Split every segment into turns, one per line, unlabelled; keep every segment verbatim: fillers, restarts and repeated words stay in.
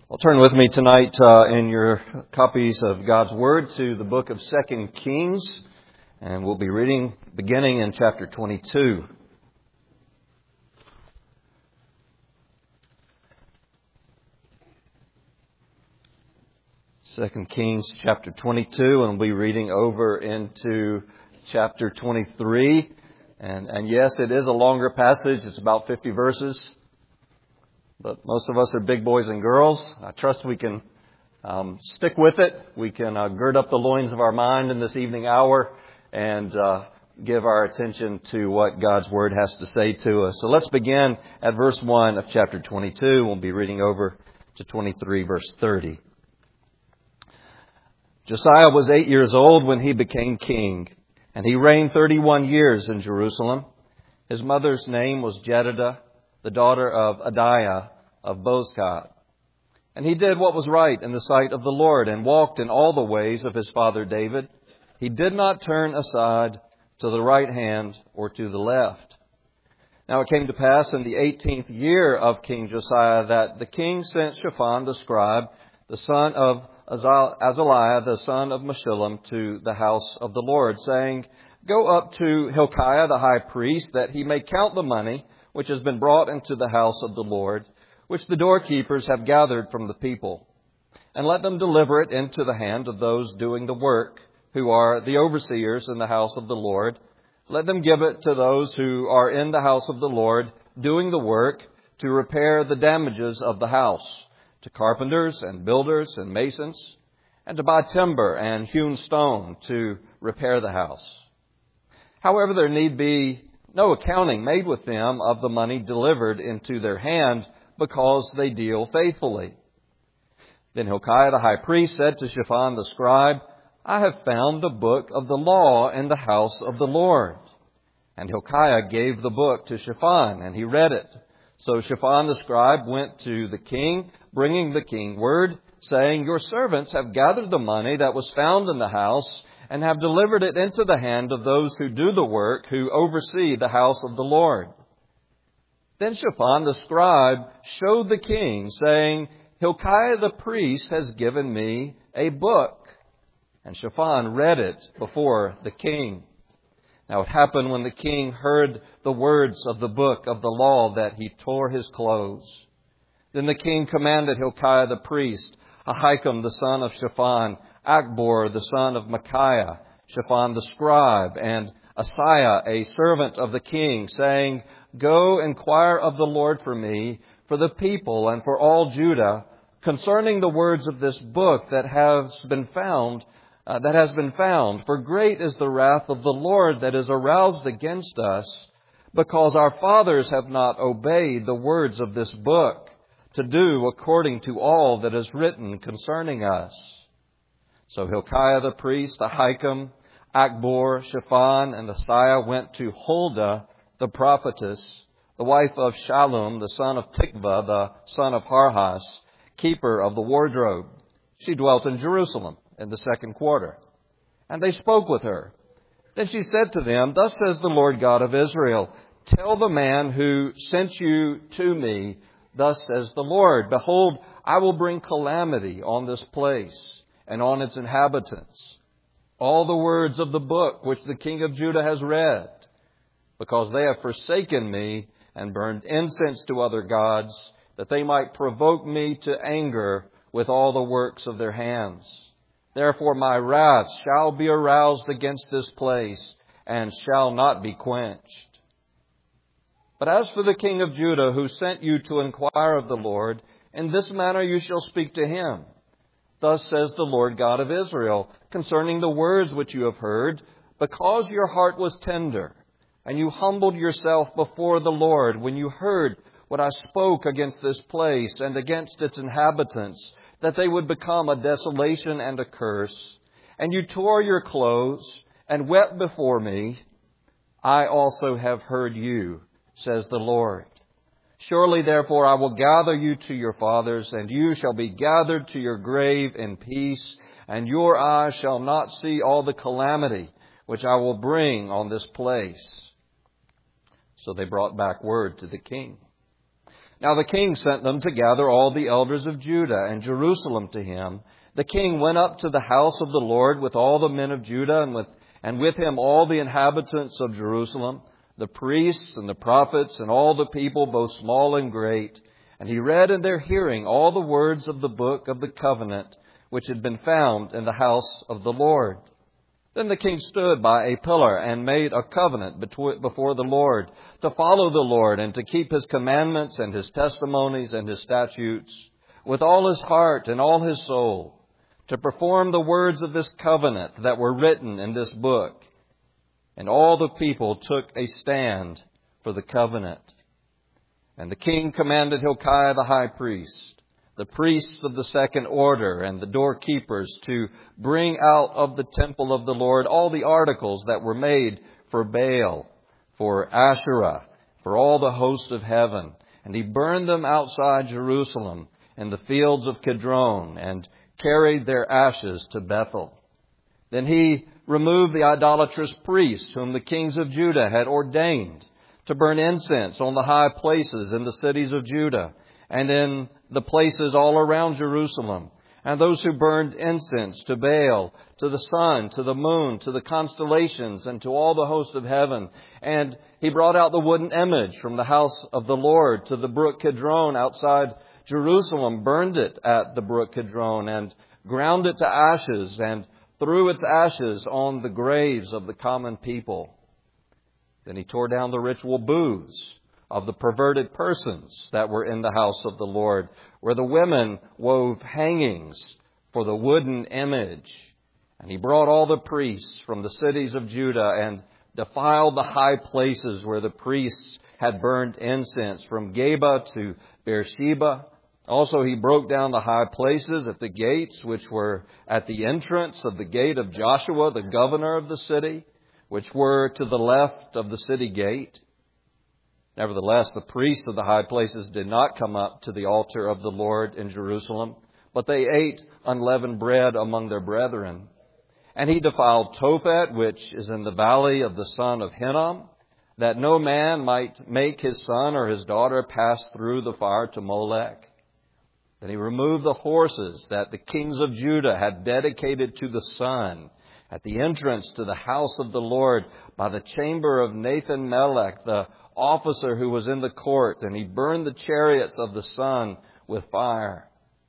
Well, turn with me tonight uh, in your copies of God's Word to the book of Second Kings, and we'll be reading beginning in chapter twenty-two. Second Kings chapter twenty-two, and we'll be reading over into chapter twenty-three. And, and yes, it is a longer passage. It's about fifty verses. But most of us are big boys and girls. I trust we can um, stick with it. We can uh, gird up the loins of our mind in this evening hour and uh, give our attention to what God's Word has to say to us. So let's begin at verse one of chapter twenty-two. We'll be reading over to twenty-three, verse thirty. Josiah was eight years old when he became king, and he reigned thirty-one years in Jerusalem. His mother's name was Jedidah, the daughter of Adiah of Bozkath. And he did what was right in the sight of the Lord and walked in all the ways of his father David. He did not turn aside to the right hand or to the left. Now it came to pass in the eighteenth year of King Josiah that the king sent Shaphan the scribe, the son of Azaliah, the son of Meshullam, to the house of the Lord, saying, "Go up to Hilkiah the high priest, that he may count the money which has been brought into the house of the Lord, which the doorkeepers have gathered from the people. And let them deliver it into the hand of those doing the work, who are the overseers in the house of the Lord. Let them give it to those who are in the house of the Lord, doing the work, to repair the damages of the house, to carpenters and builders and masons, and to buy timber and hewn stone to repair the house. However, there need be no accounting made with them of the money delivered into their hand, because they deal faithfully." Then Hilkiah the high priest said to Shaphan the scribe, "I have found the book of the law in the house of the Lord." And Hilkiah gave the book to Shaphan, and he read it. So Shaphan the scribe went to the king, bringing the king word, saying, "Your servants have gathered the money that was found in the house, and have delivered it into the hand of those who do the work, who oversee the house of the Lord." Then Shaphan the scribe showed the king, saying, "Hilkiah the priest has given me a book." And Shaphan read it before the king. Now it happened when the king heard the words of the book of the law that he tore his clothes. Then the king commanded Hilkiah the priest, Ahikam the son of Shaphan, Akbor the son of Micaiah, Shaphan the scribe, and Asaiah, a servant of the king, saying, "Go inquire of the Lord for me, for the people, and for all Judah, concerning the words of this book that has been found, uh, that has been found. For great is the wrath of the Lord that is aroused against us, because our fathers have not obeyed the words of this book, to do according to all that is written concerning us." So Hilkiah the priest, Ahikam, Akbor, Shaphan, and Asaiah went to Huldah the prophetess, the wife of Shallum, the son of Tikvah, the son of Harhas, keeper of the wardrobe. She dwelt in Jerusalem in the second quarter. And they spoke with her. Then she said to them, "Thus says the Lord God of Israel, tell the man who sent you to me, thus says the Lord, behold, I will bring calamity on this place and on its inhabitants. All the words of the book which the king of Judah has read, because they have forsaken me and burned incense to other gods, that they might provoke me to anger with all the works of their hands. Therefore my wrath shall be aroused against this place and shall not be quenched. But as for the king of Judah who sent you to inquire of the Lord, in this manner you shall speak to him. Thus says the Lord God of Israel, concerning the words which you have heard, because your heart was tender, and you humbled yourself before the Lord when you heard what I spoke against this place and against its inhabitants, that they would become a desolation and a curse, and you tore your clothes and wept before me, I also have heard you, says the Lord. Surely, therefore, I will gather you to your fathers, and you shall be gathered to your grave in peace, and your eyes shall not see all the calamity which I will bring on this place." So they brought back word to the king. Now the king sent them to gather all the elders of Judah and Jerusalem to him. The king went up to the house of the Lord with all the men of Judah, and with, and with him all the inhabitants of Jerusalem, the priests and the prophets and all the people, both small and great. And he read in their hearing all the words of the book of the covenant, which had been found in the house of the Lord. Then the king stood by a pillar and made a covenant before the Lord, to follow the Lord and to keep His commandments and His testimonies and His statutes with all his heart and all his soul, to perform the words of this covenant that were written in this book. And all the people took a stand for the covenant. And the king commanded Hilkiah the high priest, the priests of the second order, and the doorkeepers to bring out of the temple of the Lord all the articles that were made for Baal, for Asherah, for all the host of heaven. And he burned them outside Jerusalem in the fields of Kidron, and carried their ashes to Bethel. Then he removed the idolatrous priests whom the kings of Judah had ordained to burn incense on the high places in the cities of Judah and in the places all around Jerusalem, and those who burned incense to Baal, to the sun, to the moon, to the constellations, and to all the host of heaven. And he brought out the wooden image from the house of the Lord to the brook Kidron outside Jerusalem, burned it at the brook Kidron, and ground it to ashes, and threw its ashes on the graves of the common people. Then he tore down the ritual booths of the perverted persons that were in the house of the Lord, where the women wove hangings for the wooden image. And he brought all the priests from the cities of Judah and defiled the high places where the priests had burned incense, from Geba to Beersheba. Also he broke down the high places at the gates, which were at the entrance of the gate of Joshua, the governor of the city, which were to the left of the city gate. Nevertheless, the priests of the high places did not come up to the altar of the Lord in Jerusalem, but they ate unleavened bread among their brethren. And he defiled Tophet, which is in the valley of the son of Hinnom, that no man might make his son or his daughter pass through the fire to Molech. Then he removed the horses that the kings of Judah had dedicated to the sun at the entrance to the house of the Lord by the chamber of Nathan Melech, the officer who was in the court, and he burned the chariots of the sun with fire.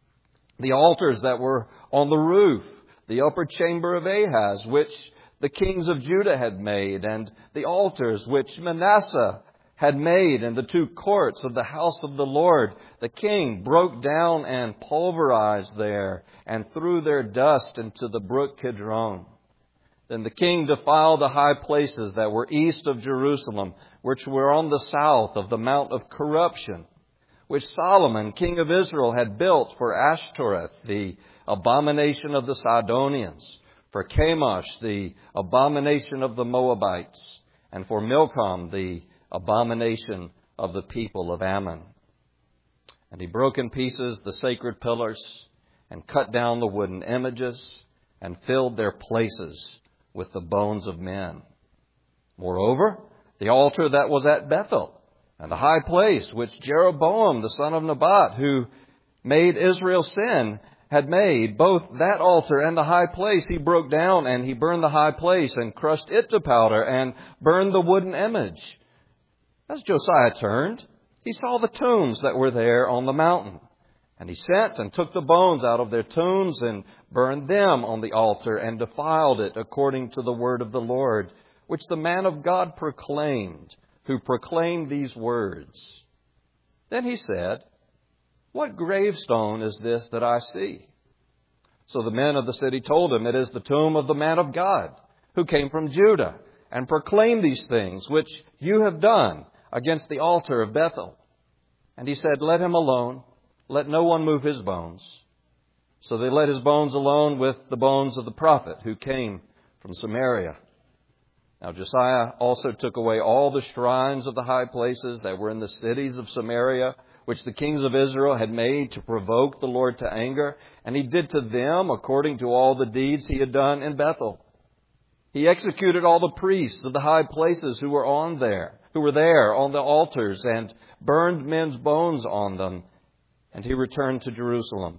The altars that were on the roof, the upper chamber of Ahaz, which the kings of Judah had made, and the altars which Manasseh had made in the two courts of the house of the Lord, the king broke down and pulverized there, and threw their dust into the brook Kidron. Then the king defiled the high places that were east of Jerusalem, which were on the south of the Mount of Corruption, which Solomon, king of Israel, had built for Ashtoreth, the abomination of the Sidonians, for Chemosh, the abomination of the Moabites, and for Milcom, the abomination of the people of Ammon. And he broke in pieces the sacred pillars, and cut down the wooden images, and filled their places with the bones of men. Moreover, the altar that was at Bethel, and the high place which Jeroboam the son of Nebat, who made Israel sin, had made, both that altar and the high place he broke down, and he burned the high place, and crushed it to powder, and burned the wooden image. As Josiah turned, he saw the tombs that were there on the mountain. And he sent and took the bones out of their tombs and burned them on the altar and defiled it according to the word of the Lord, which the man of God proclaimed, who proclaimed these words. Then he said, "What gravestone is this that I see?" So the men of the city told him, "It is the tomb of the man of God, who came from Judah, and proclaimed these things which you have done against the altar of Bethel." And he said, "Let him alone. Let no one move his bones." So they let his bones alone with the bones of the prophet who came from Samaria. Now Josiah also took away all the shrines of the high places that were in the cities of Samaria, which the kings of Israel had made to provoke the Lord to anger. And he did to them according to all the deeds he had done in Bethel. He executed all the priests of the high places who were on there, who were there on the altars, and burned men's bones on them. And he returned to Jerusalem.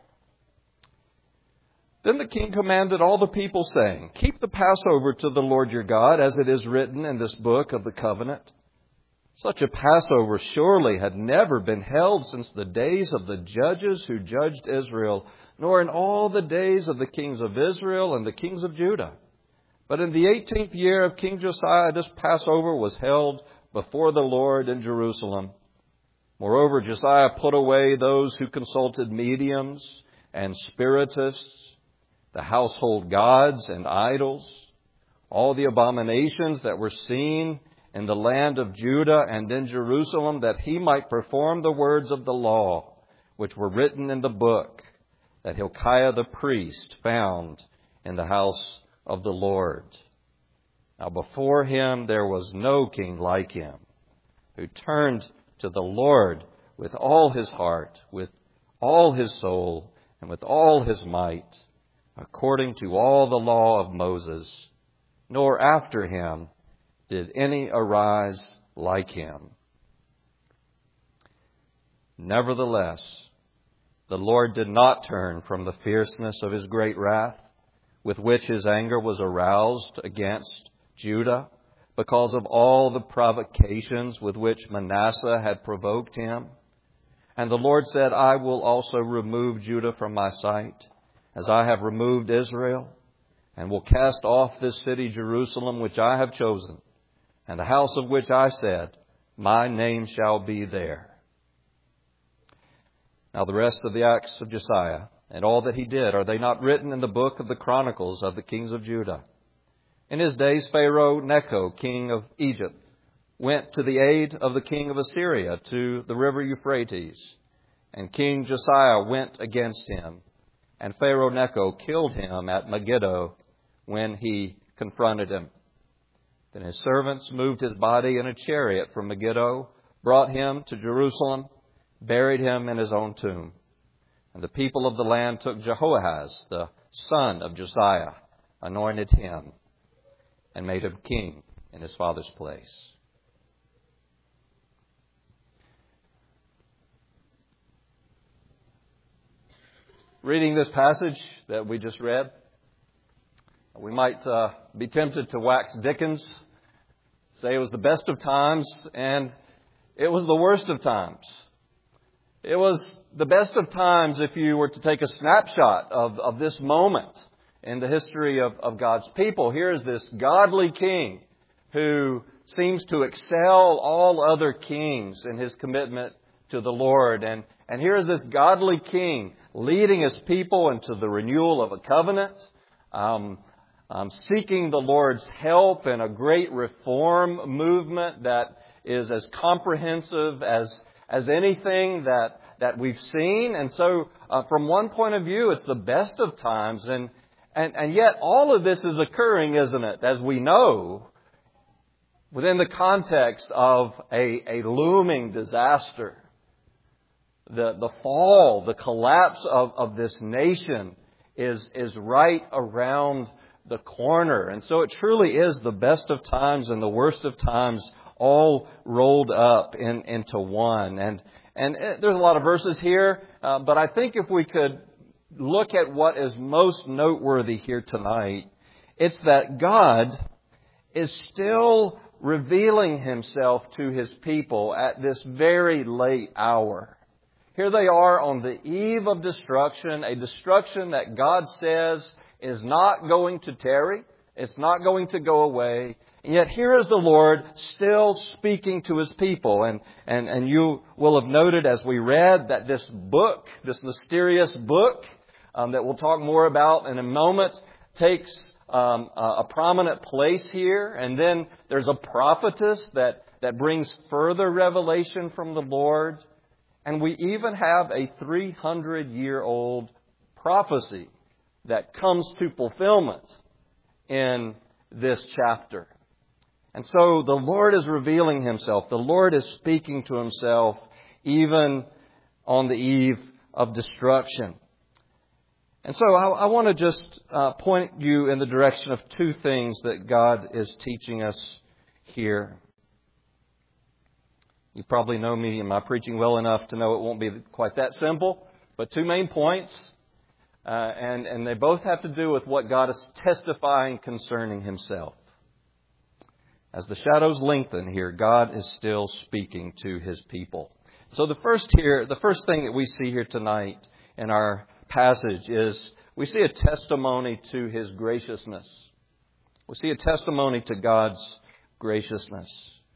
Then the king commanded all the people, saying, "Keep the Passover to the Lord your God, as it is written in this book of the covenant." Such a Passover surely had never been held since the days of the judges who judged Israel, nor in all the days of the kings of Israel and the kings of Judah. But in the eighteenth year of King Josiah, this Passover was held before the Lord in Jerusalem. Moreover, Josiah put away those who consulted mediums and spiritists, the household gods and idols, all the abominations that were seen in the land of Judah and in Jerusalem, that he might perform the words of the law, which were written in the book that Hilkiah the priest found in the house of the Lord. Now before him there was no king like him, who turned to the Lord with all his heart, with all his soul, and with all his might, according to all the law of Moses, nor after him did any arise like him. Nevertheless, the Lord did not turn from the fierceness of his great wrath, with which his anger was aroused against Judah, because of all the provocations with which Manasseh had provoked him. And the Lord said, "I will also remove Judah from my sight, as I have removed Israel, and will cast off this city Jerusalem, which I have chosen, and the house of which I said, my name shall be there." Now the rest of the acts of Josiah, and all that he did, are they not written in the book of the Chronicles of the kings of Judah? In his days, Pharaoh Necho, king of Egypt, went to the aid of the king of Assyria to the river Euphrates, and King Josiah went against him, and Pharaoh Necho killed him at Megiddo when he confronted him. Then his servants moved his body in a chariot from Megiddo, brought him to Jerusalem, buried him in his own tomb. And the people of the land took Jehoahaz, the son of Josiah, anointed him, and made him king in his father's place. Reading this passage that we just read, we might uh, be tempted to wax Dickens, say it was the best of times, and it was the worst of times. It was the best of times if you were to take a snapshot of, of this moment in the history of, of God's people. Here is this godly king who seems to excel all other kings in his commitment to the Lord. And, and here is this godly king leading his people into the renewal of a covenant, um, um, seeking the Lord's help in a great reform movement that is as comprehensive as as anything that, that we've seen. And so uh, from one point of view, it's the best of times. And, and, and yet all of this is occurring, isn't it, as we know, within the context of a, a looming disaster. The, the fall, the collapse of, of this nation is, is right around the corner. And so it truly is the best of times and the worst of times all rolled up in, into one. And and there's a lot of verses here, uh, but I think if we could look at what is most noteworthy here tonight, it's that God is still revealing Himself to His people at this very late hour. Here they are on the eve of destruction, a destruction that God says is not going to tarry, it's not going to go away. And yet here is the Lord still speaking to His people. And, and, and you will have noted as we read that this book, this mysterious book um, that we'll talk more about in a moment, takes um, a, a prominent place here. And then there's a prophetess that, that brings further revelation from the Lord. And we even have a three hundred year old prophecy that comes to fulfillment in this chapter. And so the Lord is revealing Himself. The Lord is speaking to Himself even on the eve of destruction. And so I, I want to just uh, point you in the direction of two things that God is teaching us here. You probably know me and my preaching well enough to know it won't be quite that simple, but two main points, uh, and, and they both have to do with what God is testifying concerning Himself. As the shadows lengthen here, God is still speaking to His people. So the first here, the first thing that we see here tonight in our passage is we see a testimony to His graciousness. We see a testimony to God's graciousness.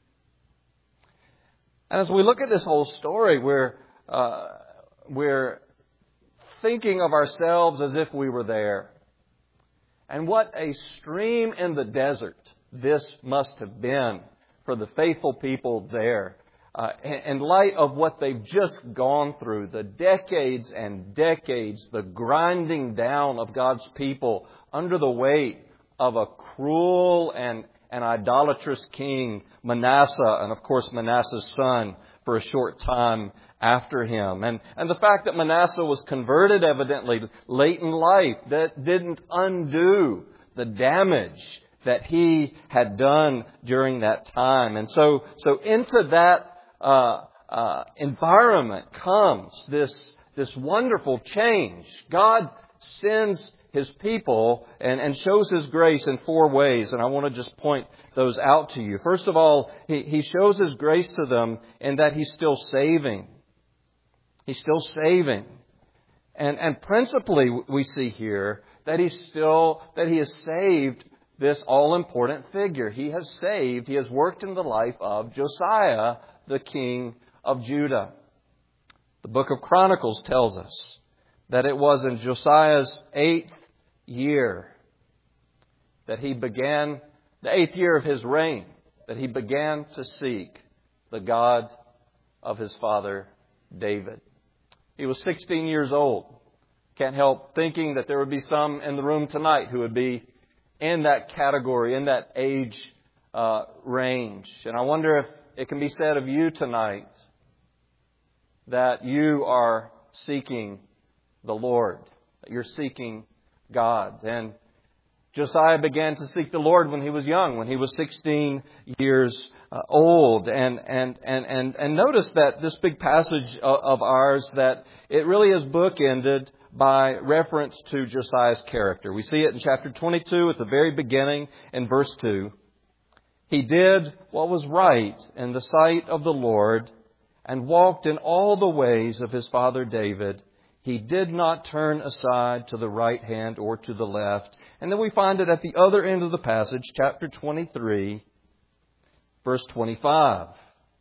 And as we look at this whole story, we're uh, we're thinking of ourselves as if we were there. And what a stream in the desert this must have been for the faithful people there. Uh, in light of what they've just gone through, the decades and decades, the grinding down of God's people under the weight of a cruel and an idolatrous king, Manasseh, and of course Manasseh's son for a short time after him. And, and the fact that Manasseh was converted evidently late in life, that didn't undo the damage that he had done during that time. And so, so into that uh, uh, environment comes this, this wonderful change. God sends His people and, and shows His grace in four ways. And I want to just point those out to you. First of all, He, he shows His grace to them in that He's still saving. He's still saving. And, and principally we see here that He's still, that He has saved this all-important figure. He has saved, He has worked in the life of Josiah, the king of Judah. The book of Chronicles tells us that it was in Josiah's eighth year that he began, the eighth year of his reign, that he began to seek the God of his father David. He was sixteen years old. Can't help thinking that there would be some in the room tonight who would be in that category, in that age uh, range. And I wonder if it can be said of you tonight that you are seeking the Lord, that you're seeking God. And Josiah began to seek the Lord when he was young, when he was sixteen years uh, old. And, and, and, and, and notice that this big passage of, of ours, that it really is bookended by reference to Josiah's character. We see it in chapter twenty-two at the very beginning in verse two. He did what was right in the sight of the Lord and walked in all the ways of his father David. He did not turn aside to the right hand or to the left. And then we find it at the other end of the passage, chapter twenty-three, verse twenty-five.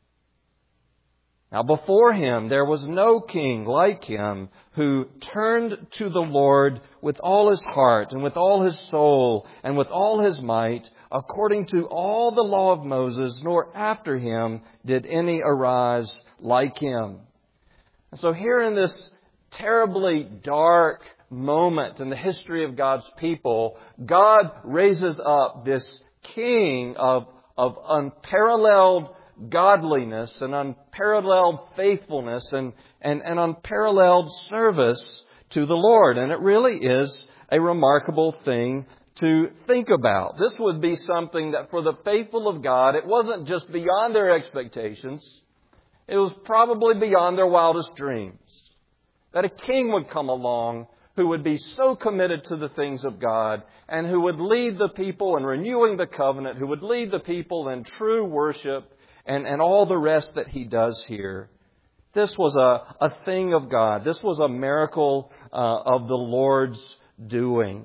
Now before him there was no king like him who turned to the Lord with all his heart and with all his soul and with all his might, according to all the law of Moses, nor after him did any arise like him. And so here in this terribly dark moment in the history of God's people, God raises up this king of, of unparalleled godliness and unparalleled faithfulness and, and, and unparalleled service to the Lord. And it really is a remarkable thing to think about. This would be something that for the faithful of God, it wasn't just beyond their expectations. It was probably beyond their wildest dreams. That a king would come along who would be so committed to the things of God and who would lead the people in renewing the covenant, who would lead the people in true worship, And, and all the rest that he does here. This was a, a thing of God. This was a miracle uh, of the Lord's doing.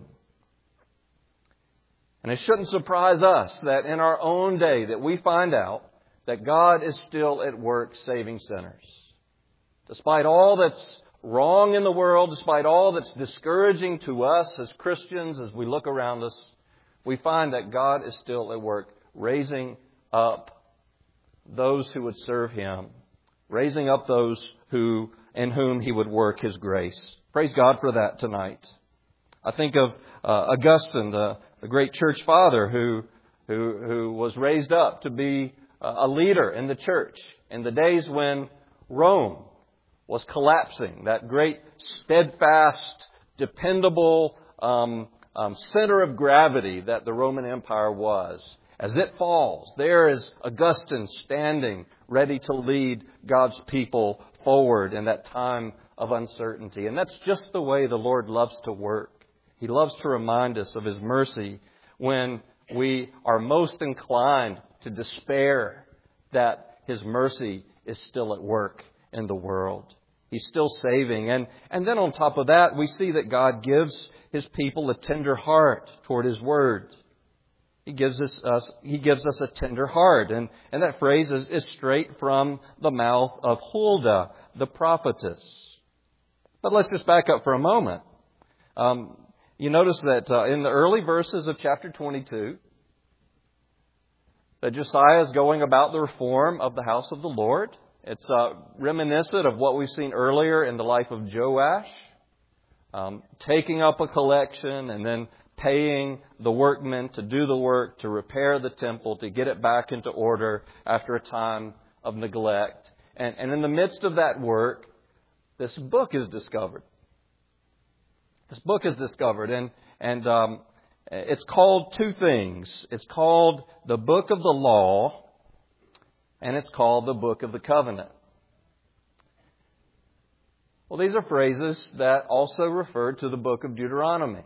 And it shouldn't surprise us that in our own day that we find out that God is still at work saving sinners. Despite all that's wrong in the world, despite all that's discouraging to us as Christians as we look around us, we find that God is still at work raising up those who would serve Him, raising up those who in whom He would work His grace. Praise God for that tonight. I think of uh, Augustine, the, the great church father who, who, who was raised up to be a leader in the church in the days when Rome was collapsing. That great steadfast dependable um, um, center of gravity that the Roman Empire was. As it falls, there is Augustine standing ready to lead God's people forward in that time of uncertainty. And that's just the way the Lord loves to work. He loves to remind us of His mercy when we are most inclined to despair that His mercy is still at work in the world. He's still saving. And, and then on top of that, we see that God gives His people a tender heart toward His Word. He gives us, us He gives us a tender heart. And, and that phrase is, is straight from the mouth of Huldah, the prophetess. But let's just back up for a moment. Um, you notice that uh, in the early verses of chapter twenty-two, that Josiah is going about the reform of the house of the Lord. It's uh, reminiscent of what we've seen earlier in the life of Joash, um, taking up a collection and then paying the workmen to do the work, to repair the temple, to get it back into order after a time of neglect. And, and in the midst of that work, this book is discovered. This book is discovered, and and um, it's called two things. It's called the Book of the Law, and it's called the Book of the Covenant. Well, these are phrases that also refer to the book of Deuteronomy.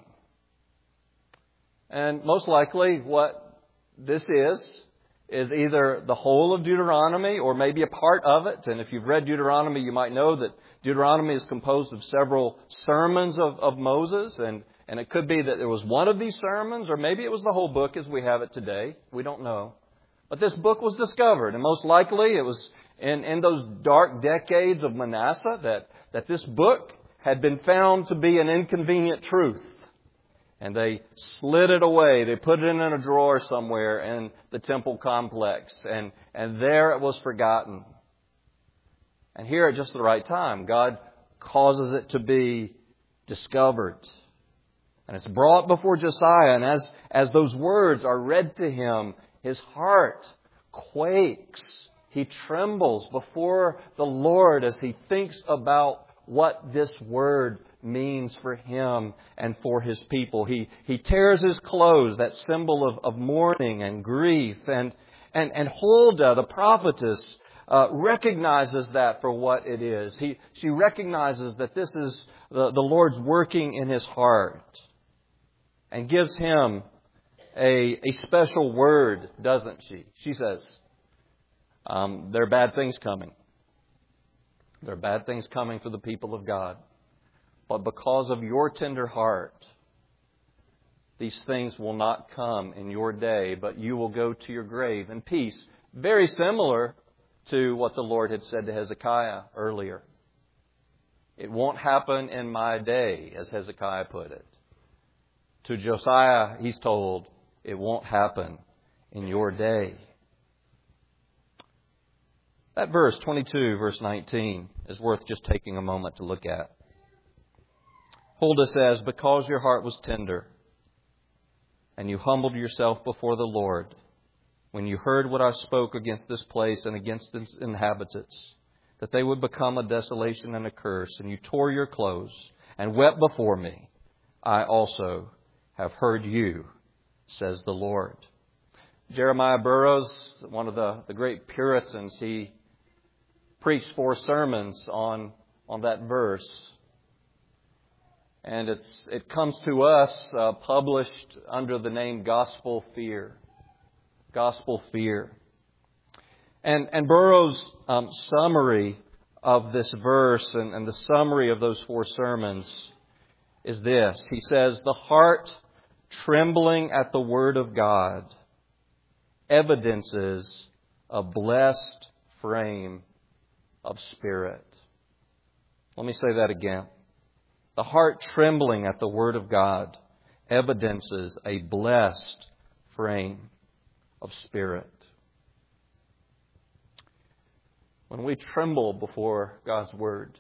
And most likely what this is, is either the whole of Deuteronomy or maybe a part of it. And if you've read Deuteronomy, you might know that Deuteronomy is composed of several sermons of, of Moses. And, and it could be that it was one of these sermons, or maybe it was the whole book as we have it today. We don't know. But this book was discovered. And most likely it was in, in those dark decades of Manasseh that, that this book had been found to be an inconvenient truth. And they slid it away. They put it in a drawer somewhere in the temple complex. And, and there it was forgotten. And here at just the right time, God causes it to be discovered. And it's brought before Josiah. And as, as those words are read to him, his heart quakes. He trembles before the Lord as he thinks about what this word means for him and for his people. He he tears his clothes, that symbol of, of mourning and grief. And, and, and Huldah, the prophetess, uh, recognizes that for what it is. He, she recognizes that this is the, the Lord's working in his heart and gives him a, a special word, doesn't she? She says, um, there are bad things coming. There are bad things coming for the people of God. But because of your tender heart, these things will not come in your day, but you will go to your grave in peace. Very similar to what the Lord had said to Hezekiah earlier. It won't happen in my day, as Hezekiah put it. To Josiah, he's told, it won't happen in your day. That verse, twenty-two, verse nineteen, is worth just taking a moment to look at. Huldah says, because your heart was tender and you humbled yourself before the Lord, when you heard what I spoke against this place and against its inhabitants, that they would become a desolation and a curse, and you tore your clothes and wept before me, I also have heard you, says the Lord. Jeremiah Burroughs, one of the, the great Puritans, he preached four sermons on, on that verse. And it's it comes to us uh, published under the name Gospel Fear. Gospel Fear. And, and Burroughs' um, summary of this verse and, and the summary of those four sermons is this. He says, the heart trembling at the Word of God evidences a blessed frame of spirit. Let me say that again. The heart trembling at the Word of God evidences a blessed frame of spirit. When we tremble before God's Word,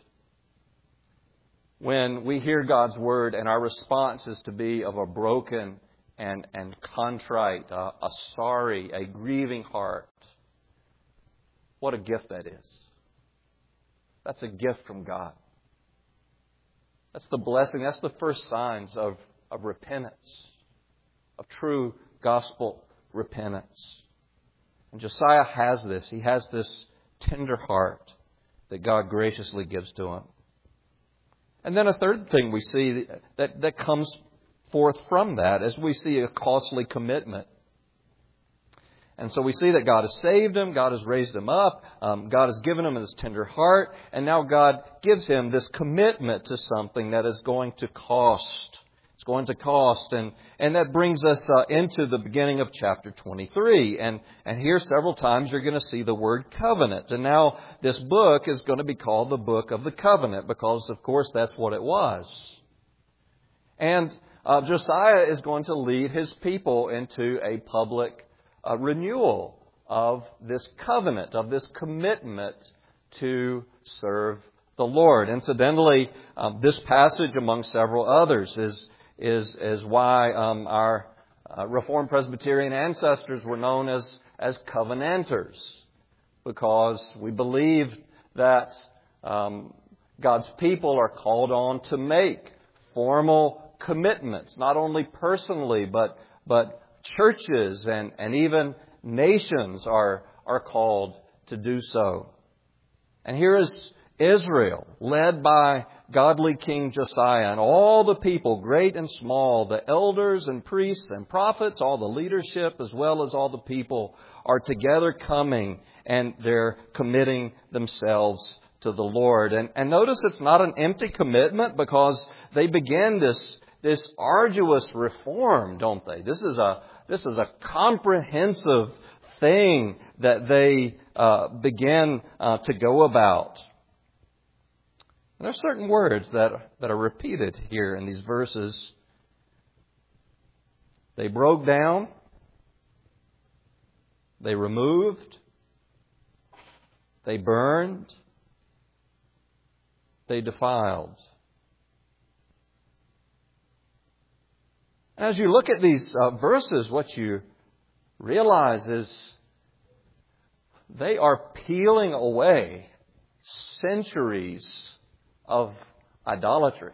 when we hear God's Word and our response is to be of a broken and, and contrite, a, a sorry, a grieving heart, what a gift that is. That's a gift from God. That's the blessing. That's the first signs of, of repentance, of true gospel repentance. And Josiah has this. He has this tender heart that God graciously gives to him. And then a third thing we see that, that comes forth from that is we see a costly commitment. And so we see that God has saved him, God has raised him up, um, God has given him this tender heart, and now God gives him this commitment to something that is going to cost. It's going to cost. And, and that brings us uh, into the beginning of chapter twenty-three. And, and here several times you're going to see the word covenant. And now this book is going to be called the Book of the Covenant because, of course, that's what it was. And uh, Josiah is going to lead his people into a public a renewal of this covenant, of this commitment to serve the Lord. Incidentally, um, this passage, among several others, is is is why um, our uh, Reformed Presbyterian ancestors were known as as covenanters, because we believe that um, God's people are called on to make formal commitments, not only personally, but but churches and, and even nations are, are called to do so. And here is Israel, led by godly King Josiah, and all the people, great and small, the elders and priests and prophets, all the leadership as well as all the people are together coming, and they're committing themselves to the Lord. And, and notice it's not an empty commitment, because they begin this, this arduous reform, don't they? This is a This is a comprehensive thing that they uh, begin uh, to go about. And there are certain words that, that are repeated here in these verses. They broke down. They removed. They burned. They defiled. As you look at these uh, verses, what you realize is they are peeling away centuries of idolatry.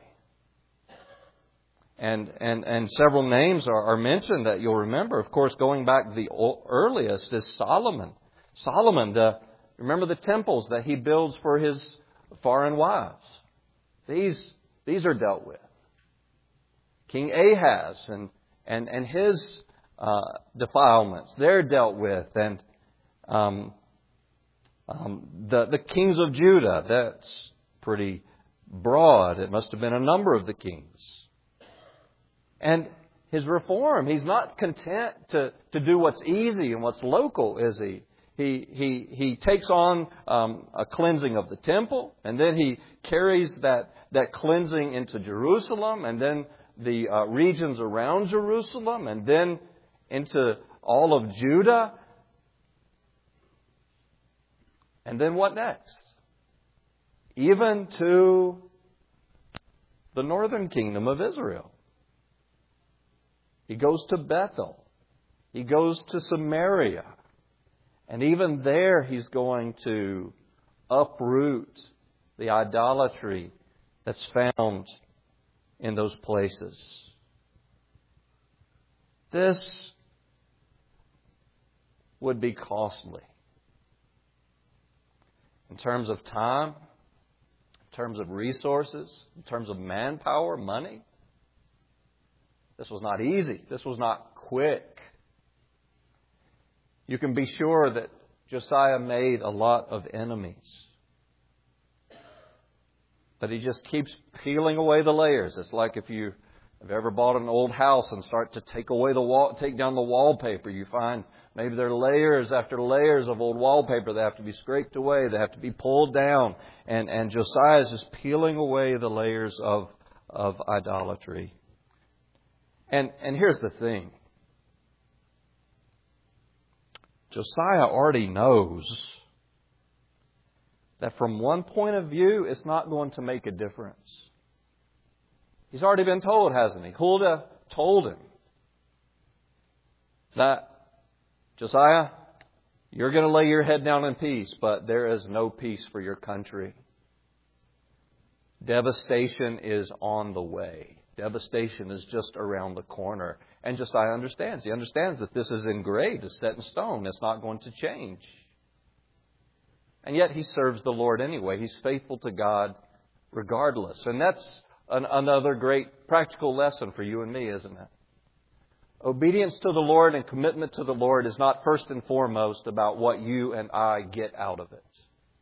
And and and several names are, are mentioned that you'll remember. Of course, going back the earliest is Solomon. Solomon, the remember the temples that he builds for his foreign wives. These these are dealt with. King Ahaz and and and his uh, defilements, they're dealt with, and um, um, the the kings of Judah. That's pretty broad. It must have been a number of the kings. And his reform, he's not content to to do what's easy and what's local, is he? He he he takes on um, a cleansing of the temple, and then he carries that that cleansing into Jerusalem, and then the uh, regions around Jerusalem, and then into all of Judah. And then what next? Even to the northern kingdom of Israel. He goes to Bethel. He goes to Samaria. And even there he's going to uproot the idolatry that's found in those places. This would be costly in terms of time, in terms of resources, in terms of manpower, money. This was not easy. This was not quick. You can be sure that Josiah made a lot of enemies. But he just keeps peeling away the layers. It's like if you have ever bought an old house and start to take away the wall, take down the wallpaper, you find maybe there are layers after layers of old wallpaper that have to be scraped away, that have to be pulled down. And, and Josiah is just peeling away the layers of, of idolatry. And, and here's the thing. Josiah already knows that from one point of view, it's not going to make a difference. He's already been told, hasn't he? Huldah told him that, Josiah, you're going to lay your head down in peace, but there is no peace for your country. Devastation is on the way. Devastation is just around the corner. And Josiah understands. He understands that this is engraved, it's set in stone. It's not going to change. And yet he serves the Lord anyway. He's faithful to God regardless. And that's an, another great practical lesson for you and me, isn't it? Obedience to the Lord and commitment to the Lord is not first and foremost about what you and I get out of it.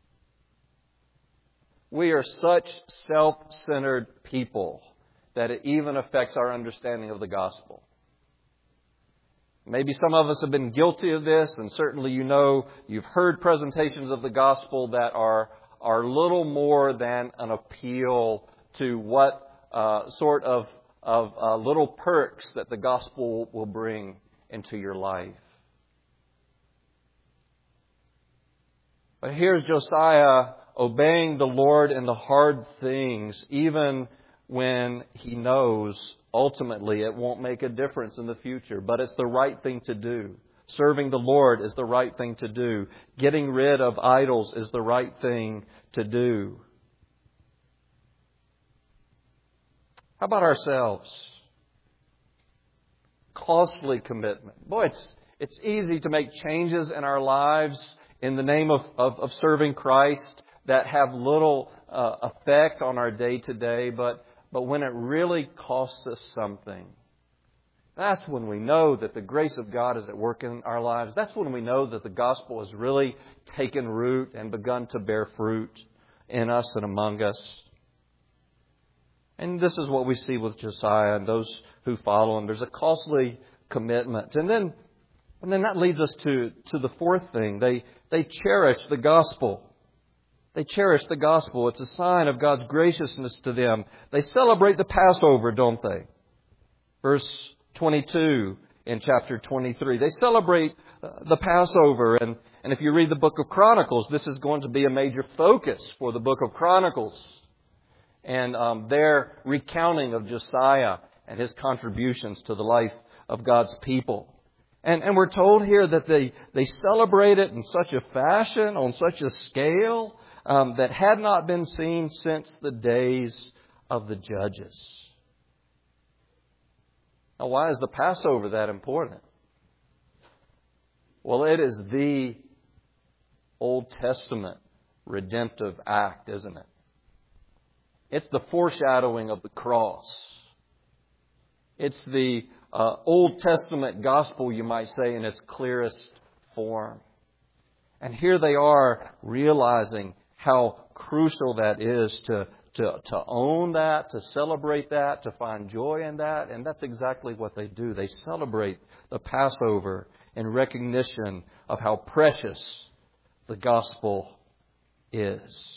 We are such self-centered people that it even affects our understanding of the gospel. Maybe some of us have been guilty of this, and certainly you know you've heard presentations of the gospel that are, are little more than an appeal to what uh, sort of, of uh, little perks that the gospel will bring into your life. But here's Josiah obeying the Lord in the hard things, even when he knows ultimately it won't make a difference in the future. But it's the right thing to do. Serving the Lord is the right thing to do. Getting rid of idols is the right thing to do. How about ourselves? Costly commitment. Boy, it's, it's easy to make changes in our lives in the name of, of, of serving Christ that have little uh, effect on our day-to-day, but, but when it really costs us something, that's when we know that the grace of God is at work in our lives. That's when we know that the gospel has really taken root and begun to bear fruit in us and among us. And this is what we see with Josiah and those who follow him. There's a costly commitment. And then, and then that leads us to, to the fourth thing. They, they cherish the gospel. They cherish the gospel. It's a sign of God's graciousness to them. They celebrate the Passover, don't they? Verse twenty-two in chapter twenty-three. They celebrate the Passover. And, and if you read the book of Chronicles, this is going to be a major focus for the book of Chronicles. And um, their recounting of Josiah and his contributions to the life of God's people. And, and we're told here that they, they celebrate it in such a fashion, on such a scale, um, that had not been seen since the days of the judges. Now, why is the Passover that important? Well, it is the Old Testament redemptive act, isn't it? It's the foreshadowing of the cross. It's the uh, Old Testament gospel, you might say, in its clearest form. And here they are realizing how crucial that is to, to, to own that, to celebrate that, to find joy in that. And that's exactly what they do. They celebrate the Passover in recognition of how precious the gospel is.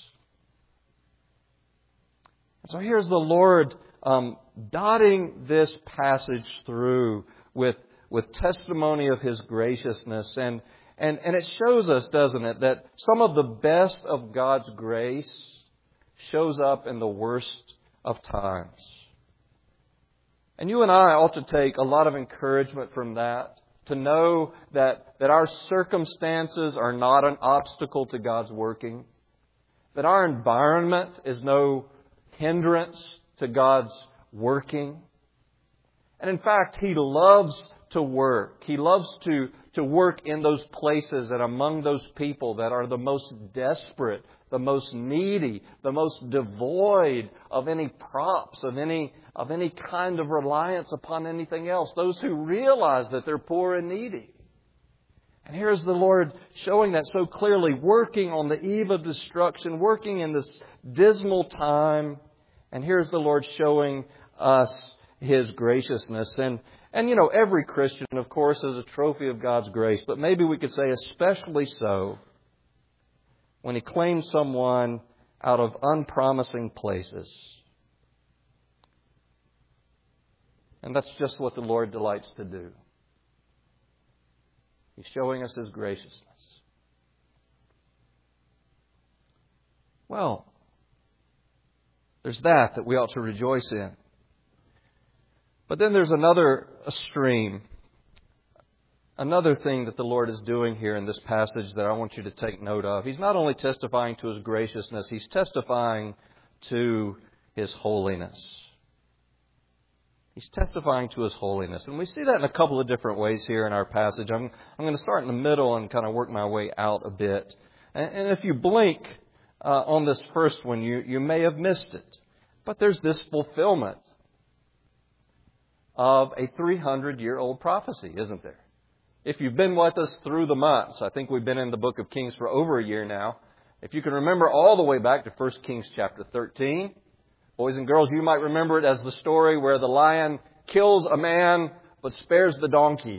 So here's the Lord um, dotting this passage through with, with testimony of His graciousness. And, and, and it shows us, doesn't it, that some of the best of God's grace shows up in the worst of times. And you and I ought to take a lot of encouragement from that, to know that, that our circumstances are not an obstacle to God's working, that our environment is no hindrance to God's working. And in fact, He loves to work. He loves to, to work in those places and among those people that are the most desperate, the most needy, the most devoid of any props, of any, of any kind of reliance upon anything else. Those who realize that they're poor and needy. And here's the Lord showing that so clearly, working on the eve of destruction, working in this dismal time. And here's the Lord showing us His graciousness. And, and you know, every Christian, of course, is a trophy of God's grace. But maybe we could say especially so when He claims someone out of unpromising places. And that's just what the Lord delights to do. He's showing us His graciousness. Well, there's that that we ought to rejoice in. But then there's another stream, another thing that the Lord is doing here in this passage that I want you to take note of. He's not only testifying to His graciousness, He's testifying to His holiness. He's testifying to His holiness. And we see that in a couple of different ways here in our passage. I'm, I'm going to start in the middle and kind of work my way out a bit. And, and if you blink uh, on this first one, you, you may have missed it. But there's this fulfillment of a three hundred year old prophecy, isn't there? If you've been with us through the months, I think we've been in the book of Kings for over a year now. If you can remember all the way back to First Kings chapter thirteen, boys and girls, you might remember it as the story where the lion kills a man but spares the donkey.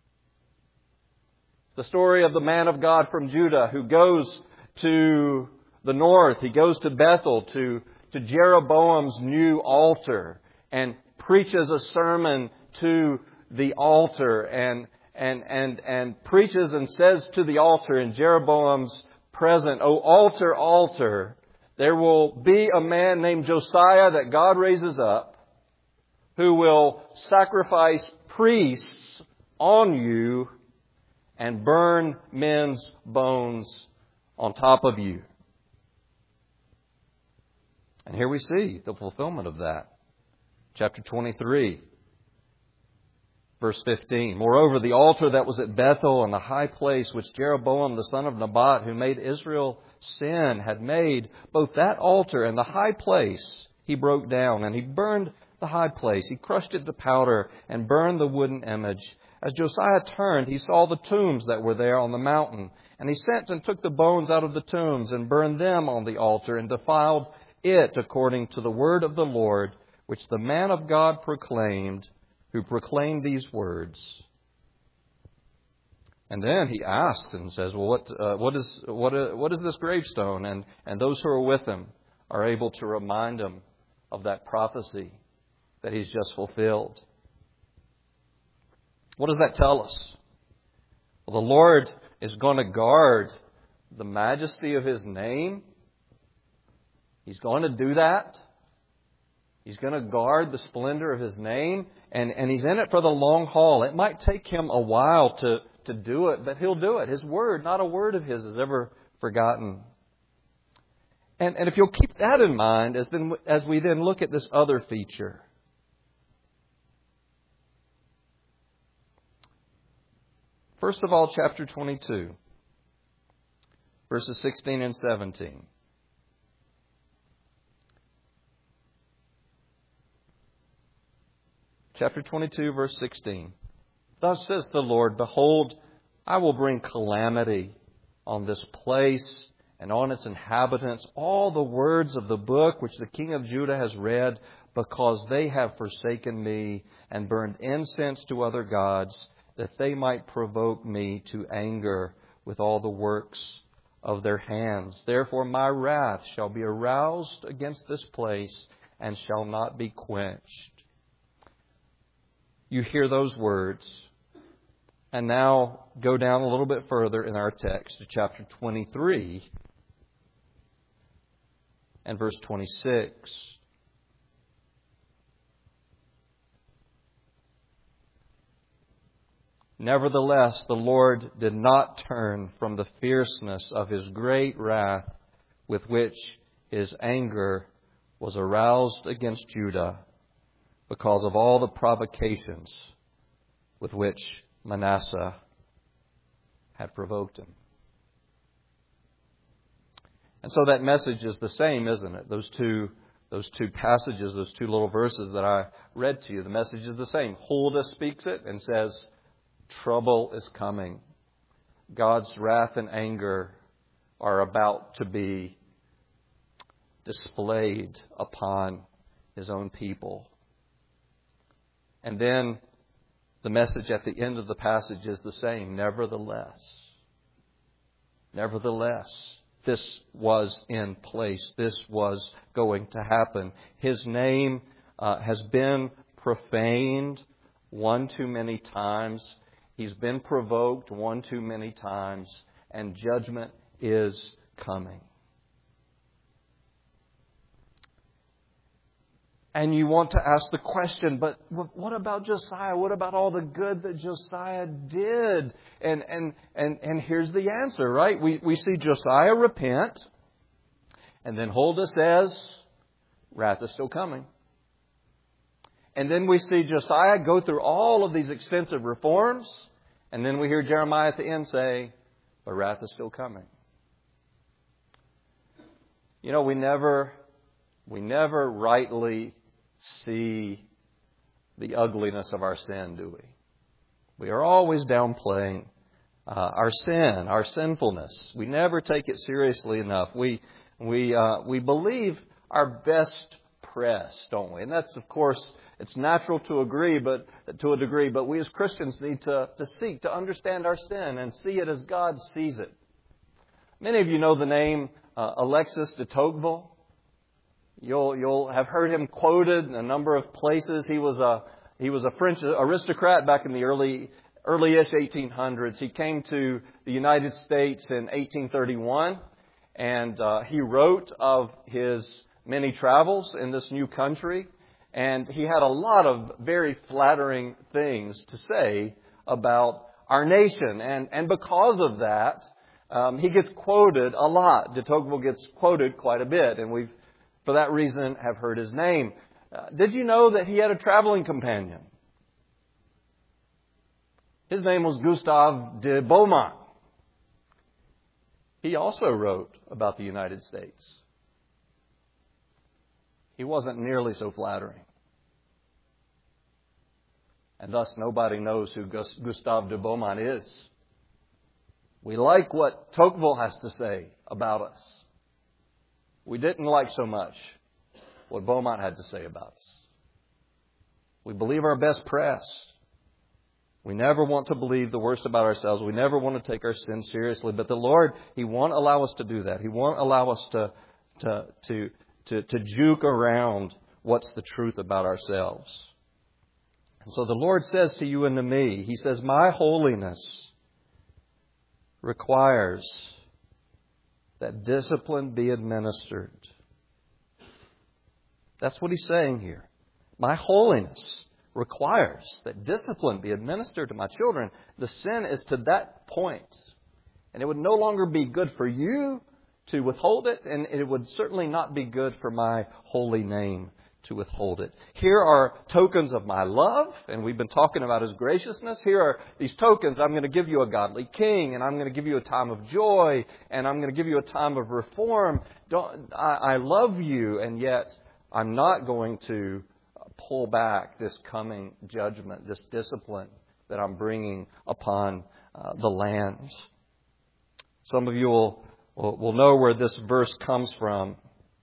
It's the story of the man of God from Judah who goes to the north. He goes to Bethel, to, to Jeroboam's new altar, and preaches a sermon to the altar and, and, and, and preaches and says to the altar in Jeroboam's present, "O altar, altar, there will be a man named Josiah that God raises up who will sacrifice priests on you and burn men's bones on top of you." And here we see the fulfillment of that. Chapter twenty-three, verse fifteen. "Moreover, the altar that was at Bethel and the high place which Jeroboam the son of Nebat, who made Israel sin, had made, both that altar and the high place he broke down, and he burned the high place. He crushed it to powder and burned the wooden image. As Josiah turned, he saw the tombs that were there on the mountain, and he sent and took the bones out of the tombs and burned them on the altar and defiled it according to the word of the Lord, which the man of God proclaimed, who proclaimed these words." And then he asks and says, well, what, uh, what is, what, uh, what is this gravestone? And, and those who are with him are able to remind him of that prophecy that he's just fulfilled. What does that tell us? Well, the Lord is going to guard the majesty of His name. He's going to do that. He's going to guard the splendor of His name. And, and He's in it for the long haul. It might take Him a while to, to do it, but He'll do it. His word, not a word of His is ever forgotten. And, and if you'll keep that in mind as, then, as we then look at this other feature. First of all, chapter twenty-two, verses sixteen and seventeen. Chapter twenty-two, verse sixteen. "Thus says the Lord, behold, I will bring calamity on this place and on its inhabitants, all the words of the book which the king of Judah has read, because they have forsaken me and burned incense to other gods, that they might provoke me to anger with all the works of their hands. Therefore my wrath shall be aroused against this place and shall not be quenched." You hear those words. And now go down a little bit further in our text to chapter twenty-three and verse twenty-six. "Nevertheless, the Lord did not turn from the fierceness of His great wrath with which His anger was aroused against Judah, because of all the provocations with which Manasseh had provoked him." And so that message is the same, isn't it? Those two, those two passages, those two little verses that I read to you, the message is the same. Huldah speaks it and says, trouble is coming. God's wrath and anger are about to be displayed upon His own people. And then the message at the end of the passage is the same. Nevertheless, nevertheless, this was in place. This was going to happen. His name uh, has been profaned one too many times. He's been provoked one too many times. And judgment is coming. And you want to ask the question, but what about Josiah? What about all the good that Josiah did? And and and, and here's the answer, right? We, we see Josiah repent. And then Huldah says, Wrath is still coming. And then we see Josiah go through all of these extensive reforms. And then we hear Jeremiah at the end say, but wrath is still coming. You know, we never, we never rightly see the ugliness of our sin, do we? We are always downplaying uh, our sin, our sinfulness. We never take it seriously enough. We we uh, we believe our best press, don't we? And that's, of course, it's natural to agree, but to a degree. But we as Christians need to to seek to understand our sin and see it as God sees it. Many of you know the name uh, Alexis de Tocqueville. You'll you'll have heard him quoted in a number of places. He was a he was a French aristocrat back in the early early-ish eighteen hundreds. He came to the United States in eighteen thirty-one, and uh, he wrote of his many travels in this new country. And he had a lot of very flattering things to say about our nation, and and because of that, um, he gets quoted a lot. De Tocqueville gets quoted quite a bit, and we've, for that reason, have heard his name. Uh, did you know that he had a traveling companion? His name was Gustave de Beaumont. He also wrote about the United States. He wasn't nearly so flattering. And thus nobody knows who Gustave de Beaumont is. We like what Tocqueville has to say about us. We didn't like so much what Beaumont had to say about us. We believe our best press. We never want to believe the worst about ourselves. We never want to take our sin seriously. But the Lord, He won't allow us to do that. He won't allow us to, to, to, to, to juke around what's the truth about ourselves. And so the Lord says to you and to me, He says, my holiness requires that discipline be administered. That's what He's saying here. My holiness requires that discipline be administered to my children. The sin is to that point. And it would no longer be good for you to withhold it, and it would certainly not be good for my holy name to withhold it. Here are tokens of my love, and we've been talking about His graciousness. Here are these tokens. I'm going to give you a godly king, and I'm going to give you a time of joy, and I'm going to give you a time of reform. Don't, I, I love you, and yet I'm not going to pull back this coming judgment, this discipline that I'm bringing upon uh, the land. Some of you will, will, will know where this verse comes from.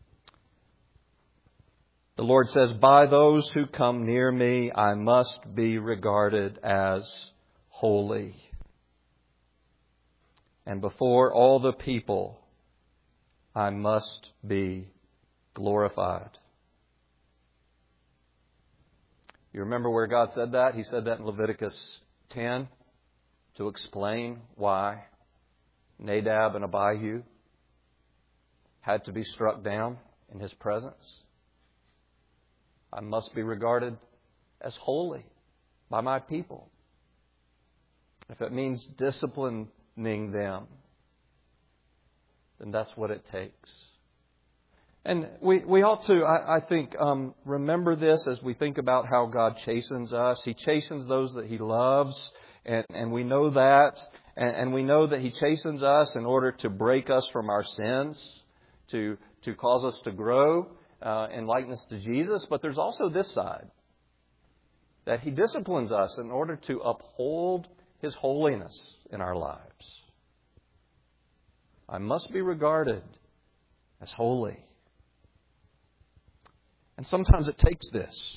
The Lord says, by those who come near me, I must be regarded as holy. And before all the people, I must be glorified. You remember where God said that? He said that in Leviticus ten to explain why Nadab and Abihu had to be struck down in His presence. I must be regarded as holy by my people. If it means disciplining them, then that's what it takes. And we, we ought to, I, I think, um, remember this as we think about how God chastens us. He chastens those that He loves, and, and we know that. And, and we know that He chastens us in order to break us from our sins, to, to cause us to grow uh, in likeness to Jesus. But there's also this side, that He disciplines us in order to uphold His holiness in our lives. I must be regarded as holy. And sometimes it takes this.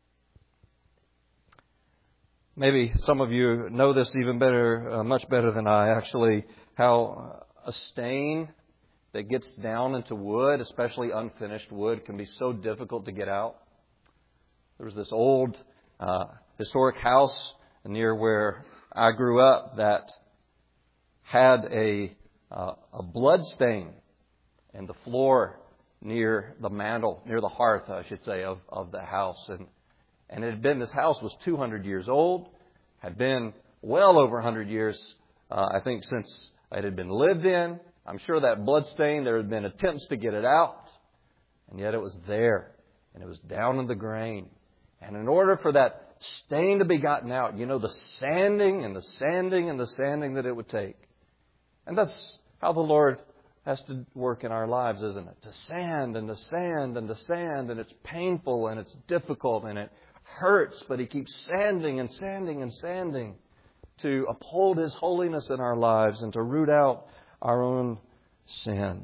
Maybe some of you know this even better, uh, much better than I, actually, how a stain that gets down into wood, especially unfinished wood, can be so difficult to get out. There was this old uh, historic house near where I grew up that had a, uh, a blood stain in the floor near the mantle, near the hearth, I should say, of, of the house. And and it had been, this house was two hundred years old, had been well over one hundred years, uh, I think, since it had been lived in. I'm sure that blood stain, there had been attempts to get it out, and yet it was there. and it was down in the grain. And in order for that stain to be gotten out, you know, the sanding and the sanding and the sanding that it would take. And that's how the Lord has to work in our lives, isn't it? To sand and to sand and to sand, and it's painful and it's difficult and it hurts, but He keeps sanding and sanding and sanding to uphold His holiness in our lives and to root out our own sin.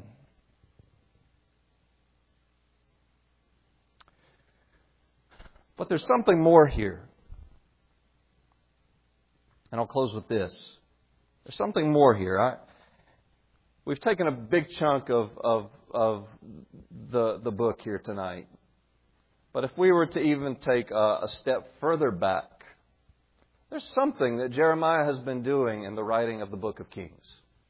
But there's something more here. And I'll close with this. There's something more here. I, we've taken a big chunk of, of, of the, the book here tonight. But if we were to even take a, a step further back, there's something that Jeremiah has been doing in the writing of the book of Kings.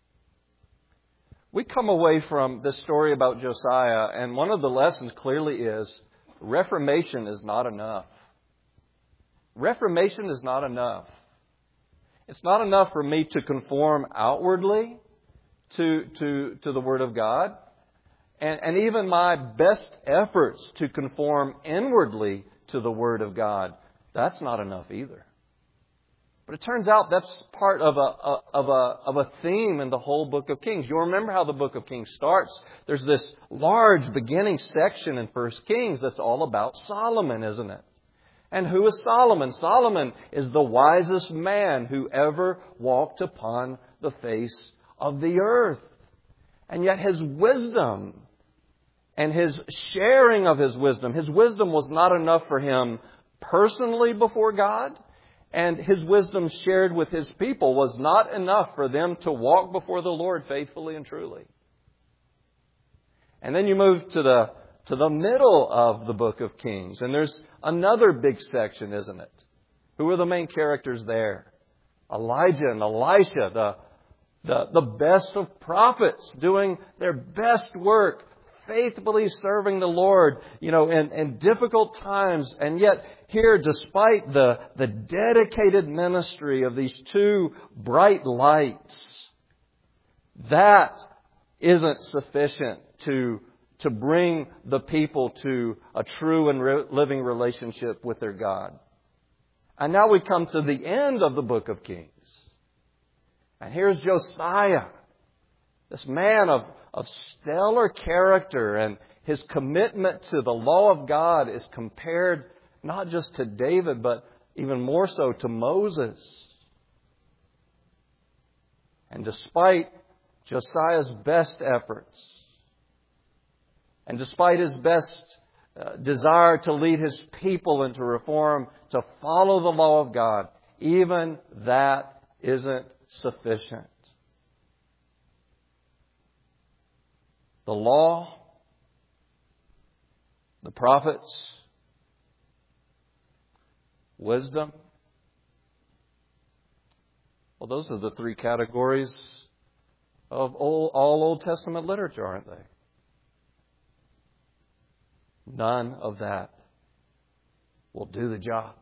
We come away from this story about Josiah, and one of the lessons clearly is Reformation is not enough. Reformation is not enough. It's not enough for me to conform outwardly to, to, to the Word of God. And, and even my best efforts to conform inwardly to the Word of God, that's not enough either. But it turns out that's part of a, a, of a, of a theme in the whole book of Kings. You'll remember how the book of Kings starts. There's this large beginning section in First Kings that's all about Solomon, isn't it? And who is Solomon? Solomon is the wisest man who ever walked upon the face of the earth. And yet his wisdom and his sharing of his wisdom, his wisdom was not enough for him personally before God. And his wisdom shared with his people was not enough for them to walk before the Lord faithfully and truly. And then you move to the to the middle of the book of Kings. And there's another big section, isn't it? Who are the main characters there? Elijah and Elisha, the, the, the best of prophets, doing their best work, faithfully serving the Lord, you know, in, in difficult times. And yet here, despite the, the dedicated ministry of these two bright lights, that isn't sufficient to, to bring the people to a true and re- living relationship with their God. And now we come to the end of the book of Kings. And here's Josiah, this man of of stellar character, and his commitment to the law of God is compared not just to David, but even more so to Moses. And despite Josiah's best efforts, and despite his best uh, desire to lead his people into reform, to follow the law of God, even that isn't sufficient. The law, the prophets, wisdom. Well, those are the three categories of all, all Old Testament literature, aren't they? None of that will do the job.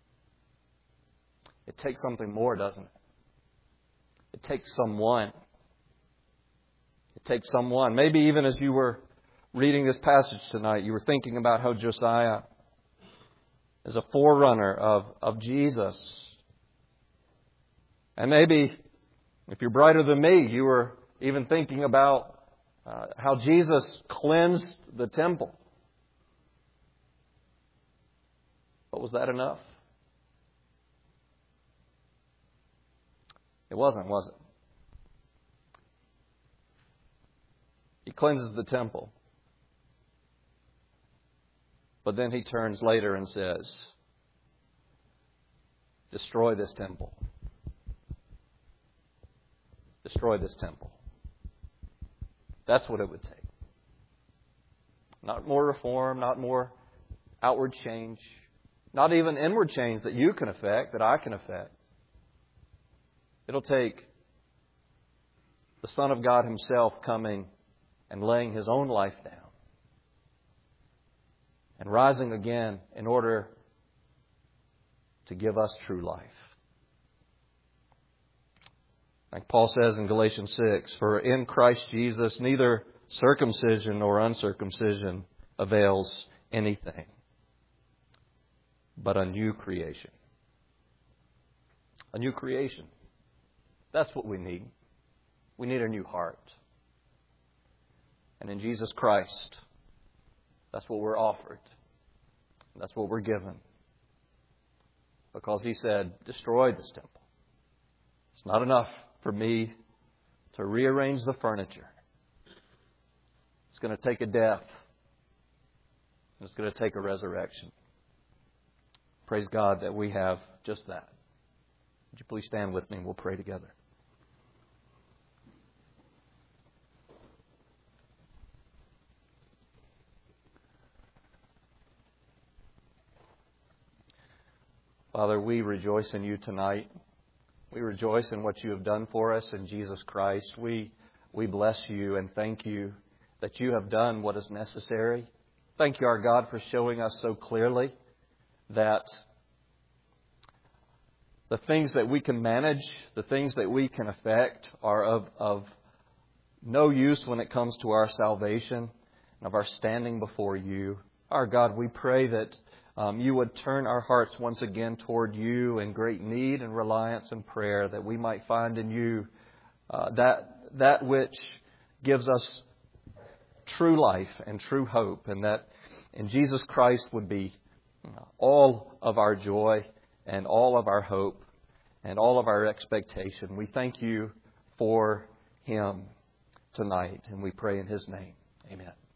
It takes something more, doesn't it? It takes someone. It takes someone. Maybe even as you were reading this passage tonight, you were thinking about how Josiah is a forerunner of, of Jesus. And maybe, if you're brighter than me, you were even thinking about uh, how Jesus cleansed the temple. But was that enough? It wasn't, was it? He cleanses the temple. But then he turns later and says, destroy this temple. Destroy this temple. That's what it would take. Not more reform, not more outward change, not even inward change that you can affect, that I can affect. It'll take the Son of God Himself coming and laying His own life down and rising again in order to give us true life. Like Paul says in Galatians six, for in Christ Jesus neither circumcision nor uncircumcision avails anything but a new creation. A new creation. That's what we need. We need a new heart. And in Jesus Christ, that's what we're offered. That's what we're given. Because He said, destroy this temple. It's not enough for me to rearrange the furniture. It's going to take a death. It's going to take a resurrection. Praise God that we have just that. Would you please stand with me and we'll pray together. Father, we rejoice in You tonight. We rejoice in what You have done for us in Jesus Christ. We, we bless You and thank You that You have done what is necessary. Thank You, our God, for showing us so clearly that the things that we can manage, the things that we can affect are of, of no use when it comes to our salvation and of our standing before You. Our God, we pray that Um, You would turn our hearts once again toward You in great need and reliance and prayer, that we might find in You uh, that that which gives us true life and true hope, and that in Jesus Christ would be all of our joy and all of our hope and all of our expectation. We thank You for Him tonight, and we pray in His name. Amen.